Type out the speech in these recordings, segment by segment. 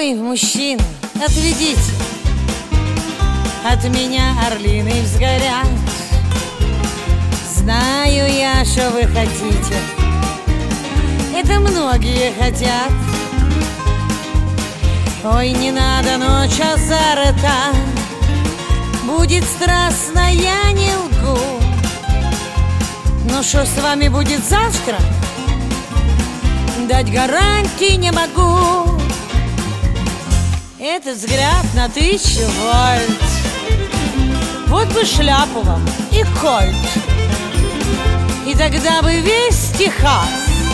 Ой, мужчины, отведите от меня орлиный взгляд. Знаю я, что вы хотите, это многие хотят. Ой, не надо ночь азарта, будет страстно, я не лгу. Но что с вами будет завтра, дать гарантии не могу. Этот взгляд на 1000 вольт, вот бы шляпу вам и кольт, и тогда бы весь Техас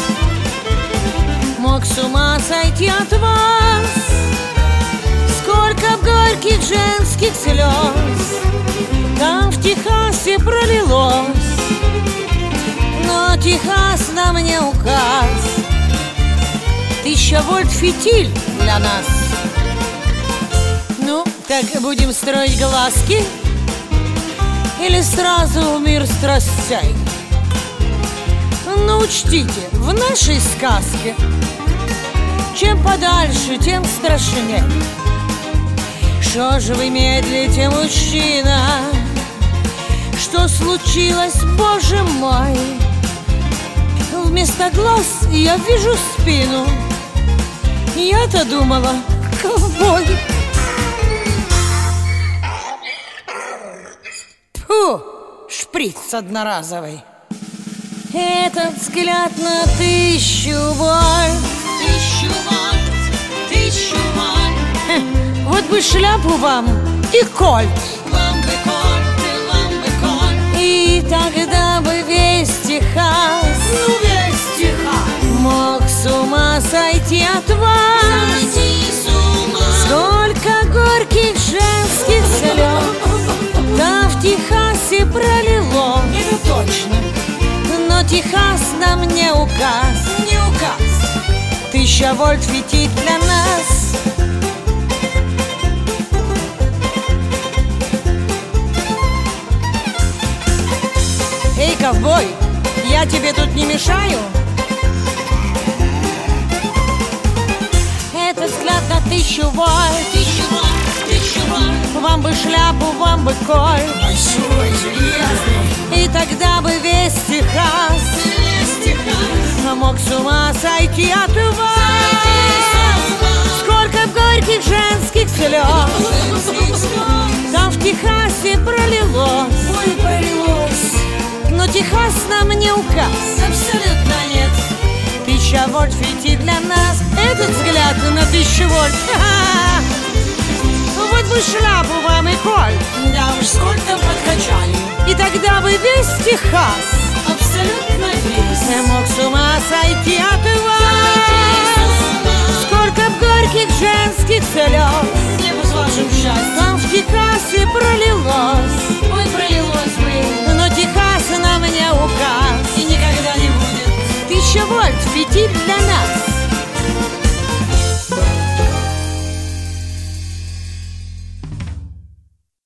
мог с ума сойти от вас. Сколько горьких женских слез там в Техасе пролилось, но Техас нам не указ. 1000 вольт фитиль для нас. Ну, так будем строить глазки или сразу в мир страстей? Но учтите, в нашей сказке чем подальше, тем страшнее. Что же вы медлите, мужчина? Что случилось, боже мой? Вместо глаз я вижу спину. Я-то думала, ковбой. Фу, шприц одноразовый. Этот взгляд на 1000 вольт. 1000 вольт, 1000 вольт. Вот бы шляпу вам и кольт, вам бы кольт. и тогда бы весь Техас, ну весь Техас, мог с ума сойти от вас. сойти с ума. Сколько горьких женских слез там в Техасе пролилось. Это точно. Но Техас нам не указ. Не указ. 1000 вольт фитиль для нас. Эй, ковбой, я тебе тут не мешаю? Этот взгляд на 1000 вольт. 1000 вольт, 1000 вольт. Вам бы шляпу, вам бы кольт, Большой, железный. и тогда бы весь Техас Весь Техас мог с ума сойти от вас. сойти с ума. Сколько горьких женских слез там в Техасе пролилось. Ой, пролилось. Но Техас нам не указ. Абсолютно нет. 1000 вольт фитиль для нас. Этот взгляд на 1000 вольт. Ха-ха. Вот бы шляпу вам и кольт, Да уж сколько подкачали. и тогда бы весь Техас Абсолютно весь. мог с ума сойти от вас. Сколько б горьких женских слез Небо с вашим счастьем. там в Техасе пролилось. Ой, пролилось бы. Но Техас нам не указ. И никогда не будет. 1000 вольт фитиль для нас.